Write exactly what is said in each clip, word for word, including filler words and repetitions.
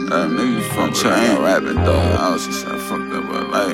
That nigga fuck with I ain't rapping, dog. I was just fucked up, but like.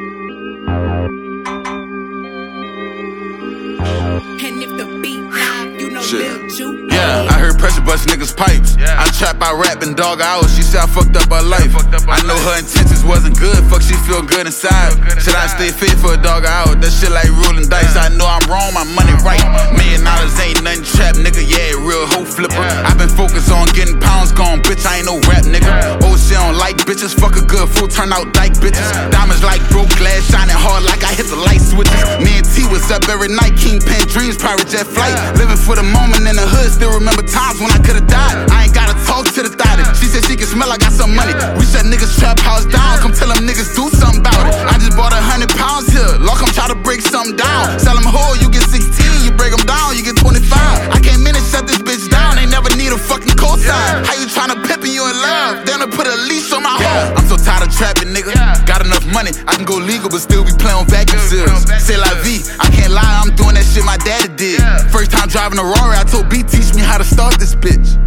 And if the beat live, you know Lil Ju. Yeah, I heard pressure bust niggas' pipes. Yeah. I trap by rapping, dog. I was, she said I fucked up her life. Up her I know life. Her intentions wasn't good. Fuck, she feel good inside. Feel good Should inside. I stay fit for a dog out? That shit like rolling dice. Yeah. I know I'm wrong, my money right. Million dollars ain't nothing trap, nigga. Yeah, real hoe flipper. Yeah. I been focused on getting pounds gone, bitch. I ain't no rap, nigga. Yeah. Oh, she don't like bitches. Fuck a good fool, turn out dyke bitches. Yeah. Diamonds like broke glass, shining hard like I hit the light switches. Yeah. Me and T was up every night, Kingpin dreams, pirate jet flight. Yeah. Living for the moment in the hood, still remember times when I could've died. I ain't gotta talk to the thotty. She said she can smell I got some money. We shut niggas trap house down, come tell them niggas do something about it. I just bought a hundred pounds here, Lock em try to break something down. Sell them whole, you get sixteen, you break them down, you get twenty-five. I can't minute shut this bitch down, they never need a fucking cosign. How you tryna pimp and you in love? Then I put a leash on my home. I'm so tired of trapping, nigga. Got enough money, I can go legal, but still be playing on vacuum seals. C'est la vie, I can't lie, I'm doing that shit my daddy did. First time driving a Rari, I told B, teach me how to start this bitch.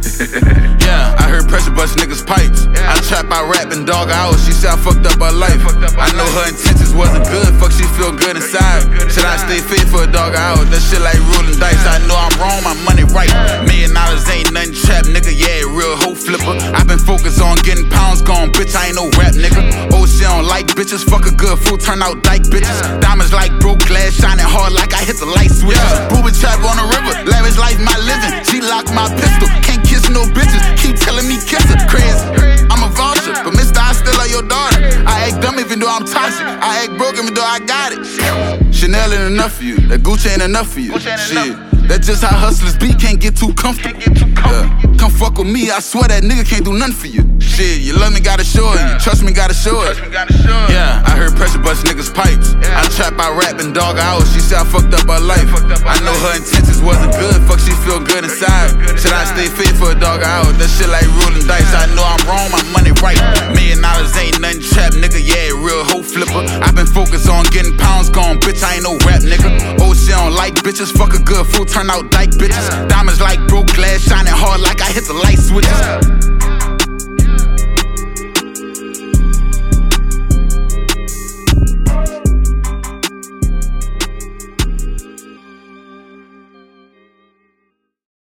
Yeah, I heard pressure bust niggas' pipes. Yeah. I trap by rapping, dog. I was, she said I fucked up her life. Up her I know life. Her intentions wasn't good. Fuck, she feel good inside. Feel good Should inside. I stay fit for a dog out? That shit like rolling dice. Yeah. I know I'm wrong, my money right. Yeah. Million dollars ain't nothing trap, nigga. Yeah, real hoe flipper. I been focused on getting pounds gone, bitch. I ain't no rap, nigga. Oh, she don't like bitches. Fuck a good fool, turn out dyke bitches. Yeah. Diamonds like broke glass, shining hard like I hit the light switch. Yeah. Booba trap on the river, lavish life my living. She locked my pistol, can't kiss no bitches, keep telling me kiss her. Crazy, I'm a vulture, but mister I still love your daughter. I act dumb even though I'm toxic, I act broke even though I got it. Chanel ain't enough for you, that Gucci ain't enough for you. Shit, that's just how hustlers be, can't get too comfortable. Yeah. Come fuck with me, I swear that nigga can't do nothing for you. Shit, you love me, gotta show it, you trust me, gotta show it. Yeah, I heard pressure bust niggas' pipes. I trap by rapping, dog. I was, she said I fucked up her life. I know her intentions wasn't good. Fuck, she feel good inside. Should I stay fit for a dog out? That shit like rolling dice. I know I'm wrong, my money right. Million dollars ain't nothing trap, nigga. Yeah, real hoe flipper. I been focused on getting pounds gone, bitch. I ain't no rap, nigga. Oh, she don't like bitches. Fuck a good fool, turn out dyke bitches. Diamonds like broke glass, shining hard like I hit the light switches.